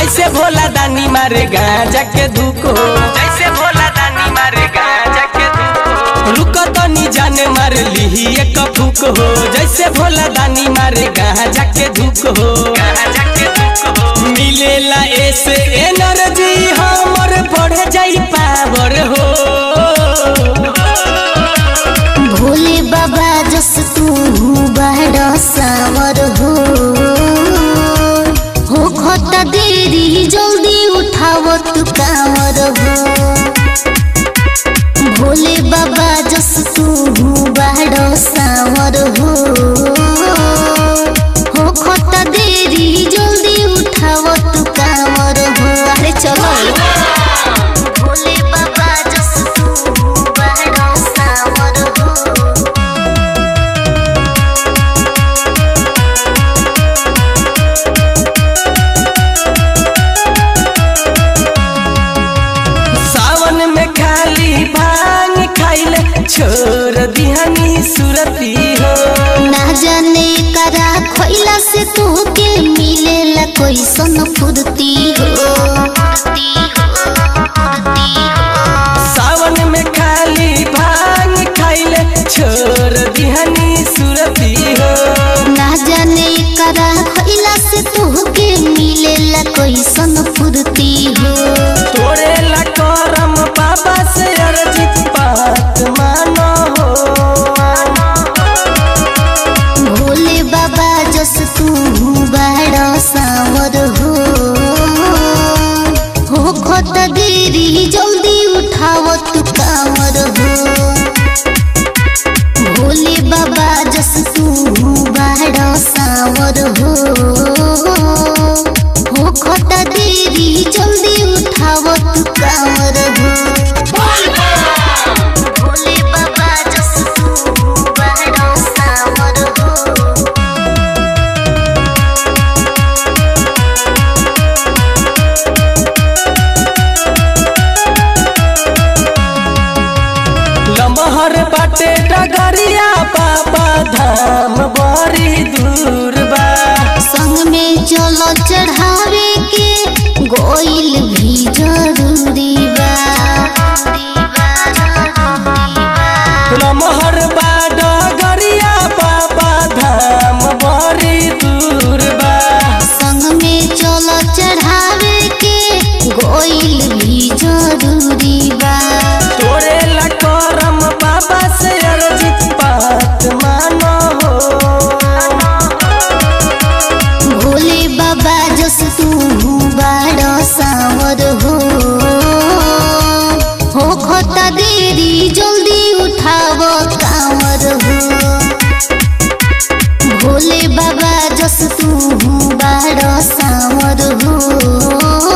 जैसे भोला दानी मारे गांजा के धूप हो, जैसे भोला दानी मारे गांजा के धूप हो। रुको तो नी जाने मार ली एक फूक हो, जैसे भोला दानी मारे गांजा के धूप हो, गांजा के धूप हो। मिलेला ऐसे एनर्जी हमर बढ़ जाई पावर हो। भोले बाबा जस तू बड़ा सावर हो खोता देरी जल्दी उठाओ तू कांवर हो। भोले बाबा जस तू बड़ा सावर हो खोता देरी जल्दी उठाओ तू कांवर हो। अरे चलो भोले बाबा जस तू बड़ा सावर हो। छोड़ दिहनी सुरती हो, ना जाने करा खोइला से तू के मिलेला कोई सन फुर्ती हो। सावन में खाली भांग खाइले छोड़ दिहनी सुरती हो, ना जाने करा खोइला से तू के मिलेला कोई सन फुर्ती हो। तोरे ला करम बाबा से अर्जी बात मानो हो। भोले बाबा जस तू बड़ा सावर हो खोता देरी जल्दी उठाओ तू कांवर हो। भोले बाबा जस तू बड़ा सावर हो खोता देरी जल्दी उठाओ तू कांवर हो। भोले बाबा जस तू बड़ा सावर हो। लमहर बाटे डगरिया बाबा धाम बड़ी दूर बा, संग में चलो चढ़ावे के गोइल भी जरूरी बा। लमहर बा डगरिया बाबा धाम बड़ी दूर बा, संग में चलो चढ़ावे के गोइल भी जरूरी बा। तोरे ला करम बाबा से अर्जी बात मानो हो। भोले बाबा जस तू बड़ा सावर हो खोता देरी जल्दी उठाओ कांवर हो। भोले बाबा जस तू बड़ा सावर हो